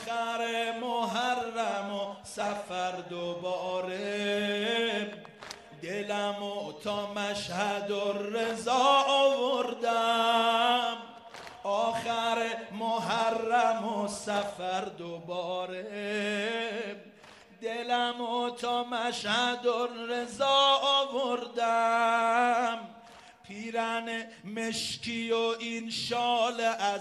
آخر محرم و سفر دوباره، دلمو تا مشهد و رضا آوردم. آخر محرم و سفر دوباره، دلمو تا مشهد و رضا آوردم. پیرن مشکی و این شال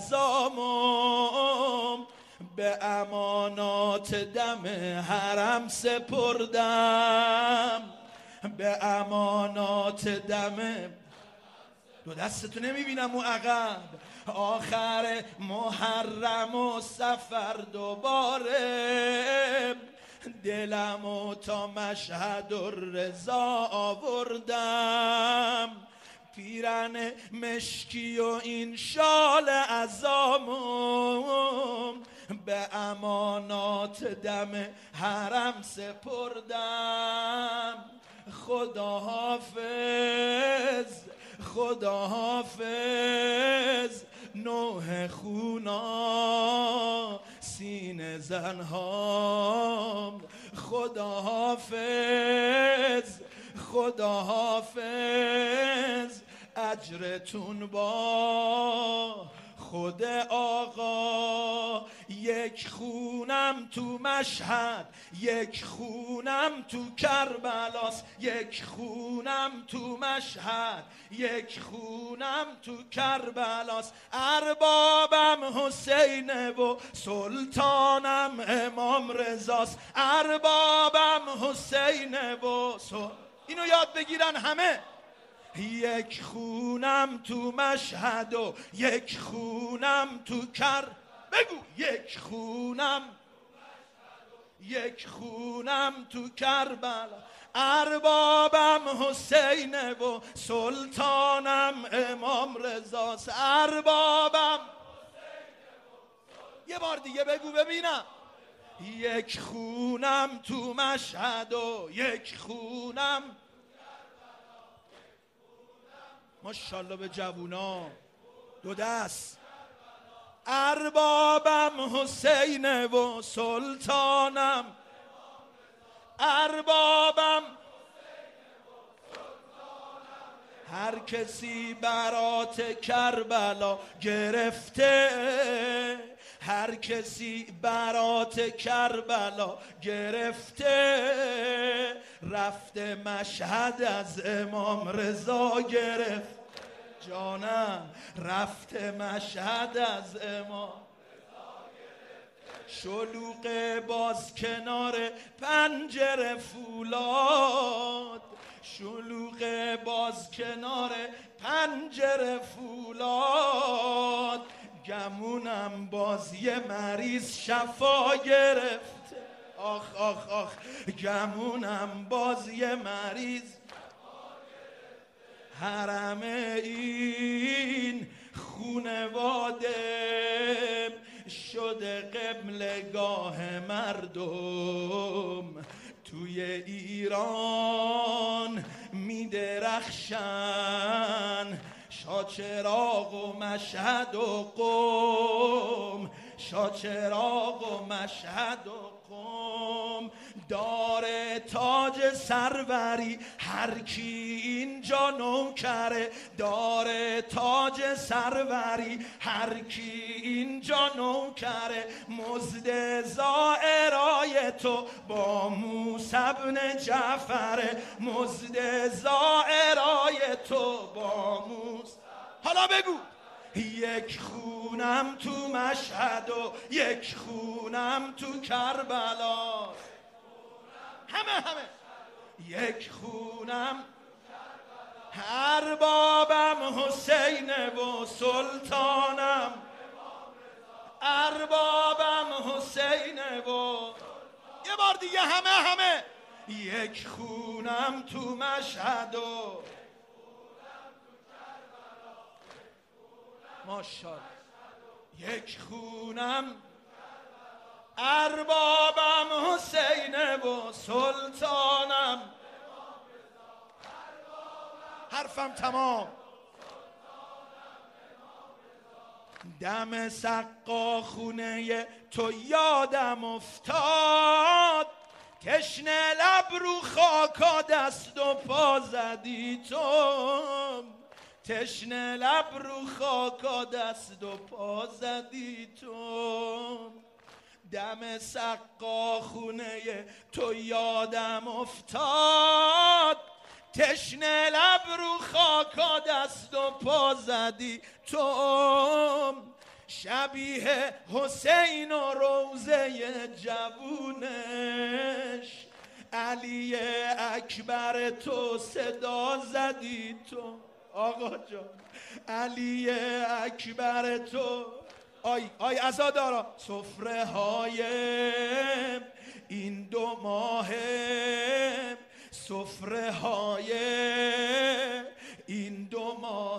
عزامم، به امانات دم حرم سپردم. به امانات دم دو دستتو نمیبینم و عقب. آخر محرم و سفر دوباره، دلمو تا مشهد و رضا آوردم. پیرن مشکی و این شال عزامم، به امانات دم حرم سپردم. خدا حافظ خدا حافظ، نوح خونا سینه زنهام. خدا حافظ خدا حافظ، اجرتون با خود آقا. یک خونم تو مشهد، یک خونم تو کربلاست. یک خونم تو مشهد، یک خونم تو کربلاست. اربابم حسینه و سلطانم امام رضاست. اربابم حسینه و اینو یاد بگیرن همه. یک خونم تو مشهد و یک خونم تو بگو یک خونم یک خونم تو کربلا. اربابم حسینه و سلطانم امام رضاست. اربابم یه بار دیگه بگو ببینم. یک خونم تو مشهد و یک خونم. ماشاءالله به جوونا دو دست. اربابم حسینه و سلطانم. اربابم هر کسی برات کربلا گرفته، هر کسی برات کربلا گرفته، رفته مشهد از امام رضا گرفت. جانم رفته مشهد از امام شلوغ باز کنار پنجره فولاد. شلوغ باز کنار پنجره فولاد، گمونم باز یه مریض شفا گرفت. آخ آخ آخ، گمونم باز یه مریض. حرم این خونواده شده قبلگاه مردم. توی ایران میدرخشن شاچراغ و مشهد و قم. شاچراغ و مشهد و قم. داره تاج سروری هر کی اینجا نوکره. داره تاج سروری هر کی اینجا نوکره. مزد زائرای تو با موسی بن جعفره. مزد زائرای تو با موسی. حالا بگو یک خونم تو مشهد و یک خونم تو کربلا. همه یک خونم. اربابم حسینه و سلطانم. اربابم حسینه و یه بار دیگه همه یک خونم تو مشهد و ماشاءالله یک خونم. اربابم حسینه و سلطانم. حرفم تمام. دم سقا خونه تو یادم افتاد، تشنه لب رو خاکا دست و پا زدی تو، تشنه لب رو خاکا دست و پا زدی تو. دم سقا خونه تو یادم افتاد، تشنه لب رو خاکا دست و پا زدی تو. شبیه حسین و روزه جوونش، علی اکبر تو صدا زدی تو. آقا جان علی اکبر تو. آی عزادارا، سفره های این 2 ماه، سفره های این 2 ماه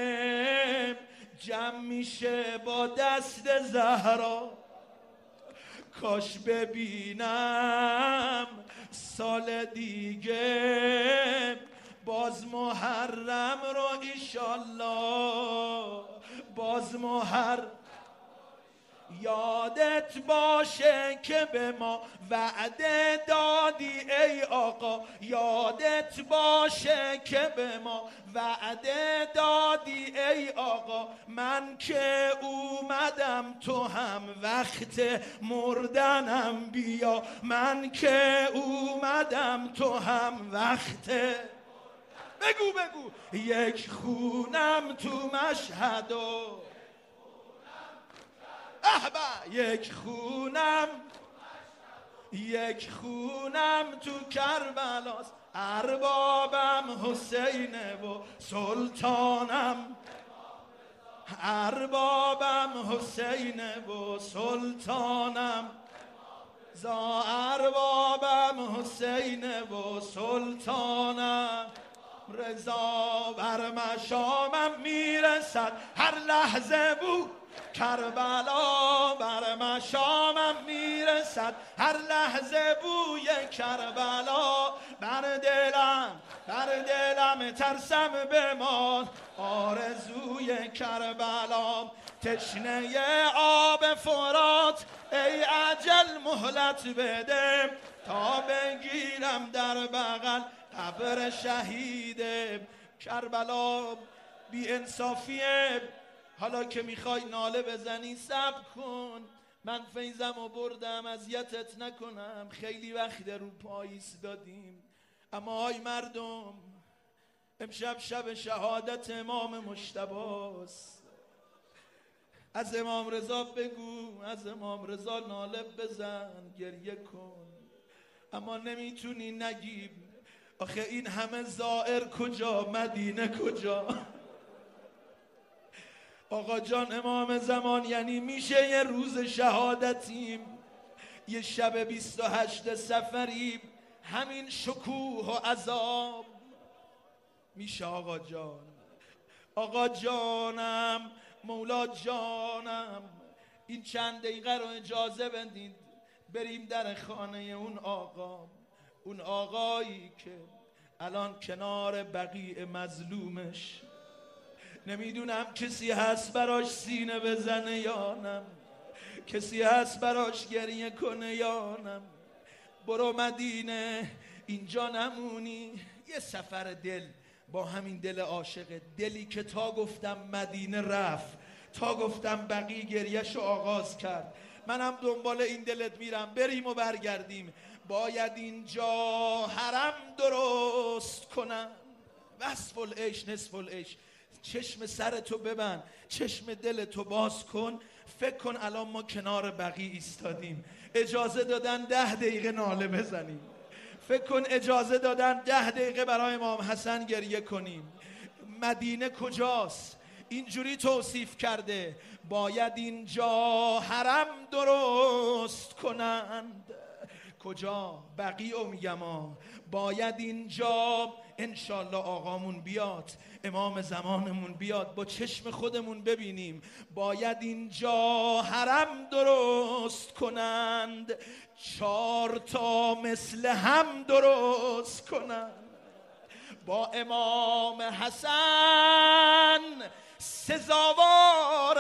جمع میشه با دست زهرا. کاش ببینم سال دیگه باز محرم رو ایشالله، باز یادت باشه که به ما وعده دادی ای آقا، یادت باشه که به ما وعده دادی ای آقا. من که اومدم تو هم وقت مردنم بیا، من که اومدم تو هم وقت. بگو یک خونم تو مشهد و یک خونم تو کربلاست، اربابم حسینه و سلطانم، اربابم حسینه و سلطانم، اربابم حسینه و سلطانم. رضا بر مشامم میرسد هر لحظه بود، کربلا بر مشامم میرسد هر لحظه بوی کربلا. بر دلم ترسم بمان آرزوی کربلا. تشنه آب فرات ای اجل مهلت بده، تا بگیرم در بغل قبر شهید کربلا. بی انصافیه، حالا که میخوای ناله بزنی صبر کن، من فیضم و بردم اذیتت نکنم، خیلی وقت رو پای ایستادیم. اما آی مردم، امشب شب شهادت امام مجتباست. از امام رضا بگو، از امام رضا ناله بزن، گریه کن. اما نمیتونی نگی آخه این همه زائر کجا، مدینه کجا؟ آقا جان امام زمان یعنی میشه یه روز شهادتیم، یه شب 28 صفریم، همین شکوه و عذاب میشه؟ آقا جان، آقا جانم، مولا جانم، این چند دقیقه رو اجازه بدید بریم در خانه اون آقا، اون آقایی که الان کنار بقیع مظلومش، نمیدونم کسی هست براش سینه بزنه یا نه، کسی هست براش گریه کنه یا نه. برو مدینه، اینجا نمونی. یه سفر دل با همین دل عاشق، دلی که تا گفتم مدینه رفت، تا گفتم بقیع گریهشو آغاز کرد. منم دنبال این دلت میرم، بریم و برگردیم. باید اینجا حرم درست کنم. وصف العیش نصف العیش. چشم سرتو ببند، چشم دلتو باز کن، فکر کن الان ما کنار بقیع ایستادیم، اجازه دادن 10 دقیقه ناله بزنیم. فکر کن اجازه دادن 10 دقیقه برای امام حسن گریه کنیم. مدینه کجاست؟ اینجوری توصیف کرده باید اینجا حرم درست کنند. کجا؟ بقیعو میگم. باید اینجا انشالله آقامون بیاد، امام زمانمون بیاد، با چشم خودمون ببینیم. باید اینجا حرم درست کنند، 4 تا مثل هم درست کنند. با امام حسن سزاوار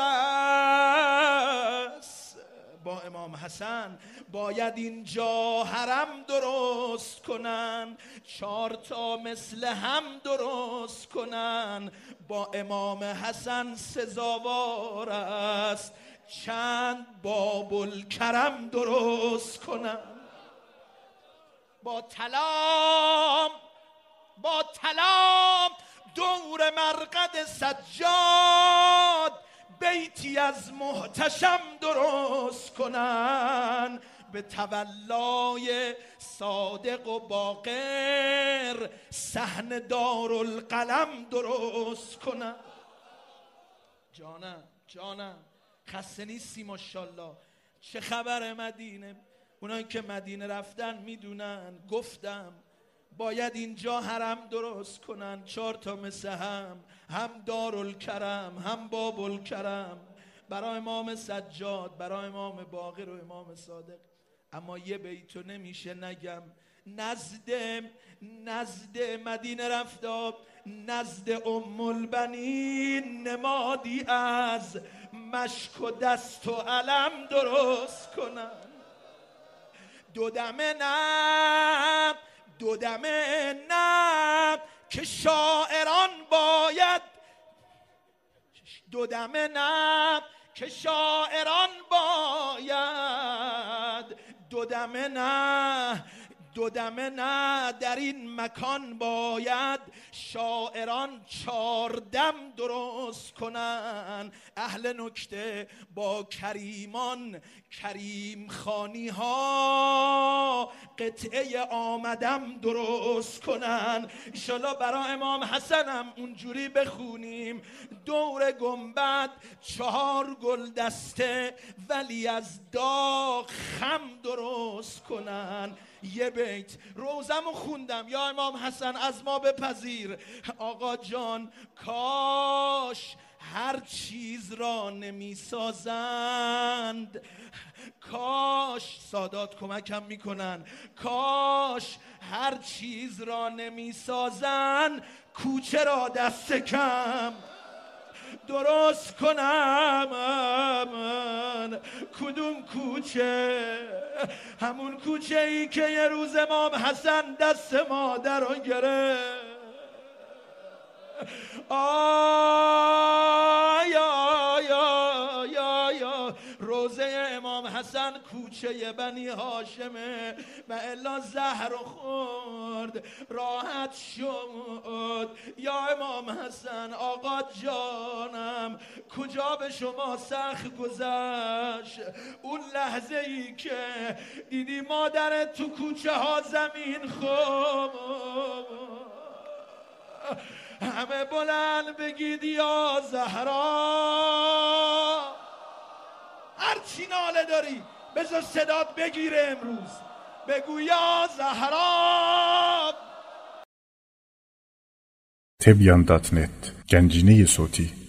است. با امام حسن باید اینجا حرم درست کنن، 4 تا مثل هم درست کنن. با امام حسن سزاوار است چند باب الکرم درست کنن. با طلام دور مرقد سجاد بیتی از محتشم درست کنن. به تولای صادق و باقر صحن دارالقلم درست کنن. جانم خسته نیستی ماشاءالله. چه خبر مدینه؟ اونایی که مدینه رفتن میدونن. گفتم باید اینجا حرم درست کنن، 4 تا مثل هم دارالکرم هم بابالکرم، برای امام سجاد، برای امام باقر و امام صادق. اما یه بیتو نمیشه نگم. نزد مدینه رفتم، نزد ام البنین نمادی از مشک و دست و علم درست کنن. دو دمه نه که شاعران باید، دو دمه نه در این مکان باید شاعران 4 دم درست کنن. اهل نکته با کریمان کریم خانی ها قطعه آمدم درست کنن. انشالله برای امام حسنم اونجوری بخونیم. دور گنبد 4 گل دسته ولی از داغ خم درست کنن. یه بیت روزمو خوندم. یا امام حسن از ما بپذیر. آقا جان کاش هر چیز را نمی سازند، کاش سادات کمکم میکنن، کاش هر چیز را نمی سازند، کوچه را دست کم درست کنم. من کدوم کوچه؟ همون کوچه ای که یه روز امام حسن دست مادر رو گرفت. یا روزه امام حسن کوچه بنی هاشمه و الا زهر خورد راحت شد. یا امام حسن آقا جانم کجا به شما سخت گذشت؟ اون لحظه ای که دیدی مادرت تو کوچه ها زمین خورد، همه بلند بگید یا زهرا. هر چی ناله داری بذار صدات بگیره امروز، بگو یا زهرا. Tebyan.net گنجینه صوتی